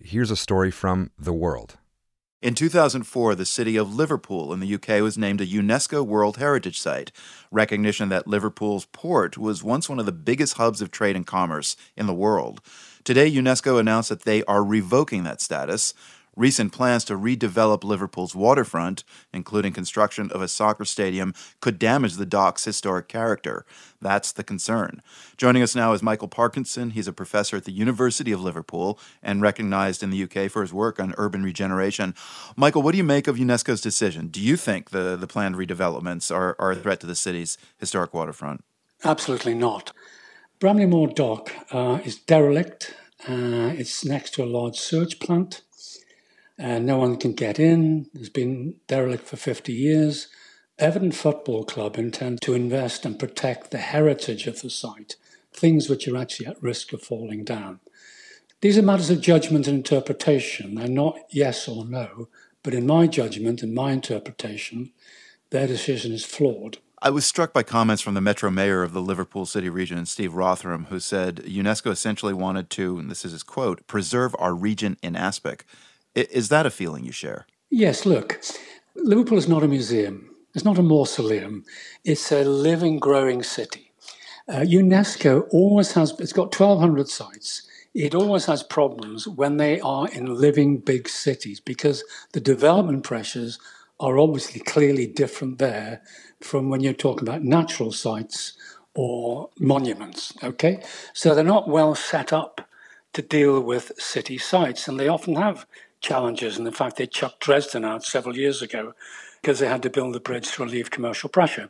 here's a story from The World. In 2004, the city of Liverpool in the UK was named a UNESCO World Heritage Site, recognition that Liverpool's port was once one of the biggest hubs of trade and commerce in the world. Today, UNESCO announced that they are revoking that status. Recent plans to redevelop Liverpool's waterfront, including construction of a soccer stadium, could damage the dock's historic character. That's the concern. Joining us now is Michael Parkinson. He's a professor at the University of Liverpool and recognized in the UK for his work on urban regeneration. Michael, what do you make of UNESCO's decision? Do you think the planned redevelopments are a threat to the city's historic waterfront? Absolutely not. Bramley-Moore Dock is derelict. It's next to a large sewage plant. No one can get in. It's been derelict for 50 years. Everton Football Club intend to invest and protect the heritage of the site, things which are actually at risk of falling down. These are matters of judgment and interpretation. They're not yes or no, but in my judgment and my interpretation, their decision is flawed. I was struck by comments from the Metro Mayor of the Liverpool City region, Steve Rotheram, who said UNESCO essentially wanted to, and this is his quote, preserve our region in aspic. Is that a feeling you share? Yes, look, Liverpool is not a museum. It's not a mausoleum. It's a living, growing city. UNESCO always has, it's got 1,200 sites. It always has problems when they are in living big cities because the development pressures are obviously clearly different there from when you're talking about natural sites or monuments, okay? So they're not well set up to deal with city sites, and they often have challenges. And in fact, they chucked Dresden out several years ago because they had to build a bridge to relieve commercial pressure.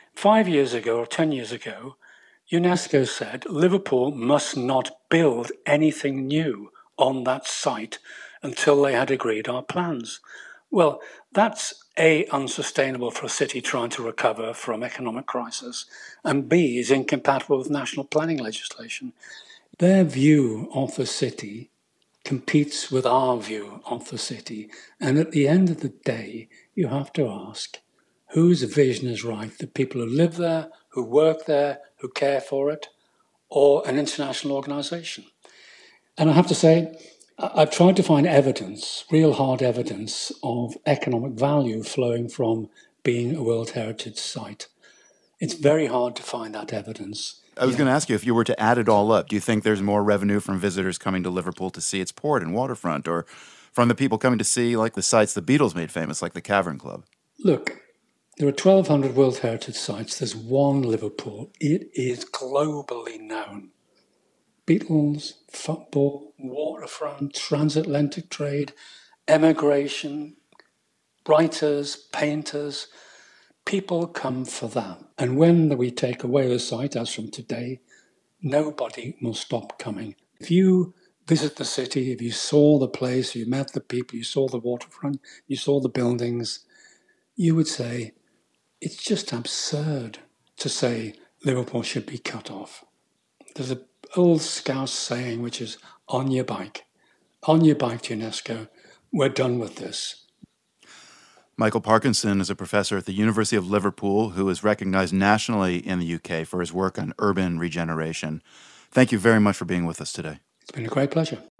5 years ago or 10 years ago, UNESCO said Liverpool must not build anything new on that site until they had agreed our plans. Well, that's A, unsustainable for a city trying to recover from economic crisis, and B, is incompatible with national planning legislation. Their view of the city competes with our view of the city. And at the end of the day, you have to ask, whose vision is right? The people who live there, who work there, who care for it, or an international organisation? And I have to say, I've tried to find evidence, real hard evidence, of economic value flowing from being a World Heritage Site. It's very hard to find that evidence. I was going to ask you, if you were to add it all up, do you think there's more revenue from visitors coming to Liverpool to see its port and waterfront, or from the people coming to see like the sites the Beatles made famous, like the Cavern Club? Look, there are 1,200 World Heritage Sites. There's one Liverpool. It is globally known. Beatles, football, waterfront, transatlantic trade, emigration, writers, painters. People come for that. And when we take away the site, as from today, nobody will stop coming. If you visit the city, if you saw the place, you met the people, you saw the waterfront, you saw the buildings, you would say, it's just absurd to say Liverpool should be cut off. There's an old Scouse saying, which is, on your bike. On your bike to UNESCO. We're done with this. Michael Parkinson is a professor at the University of Liverpool who is recognized nationally in the UK for his work on urban regeneration. Thank you very much for being with us today. It's been a great pleasure.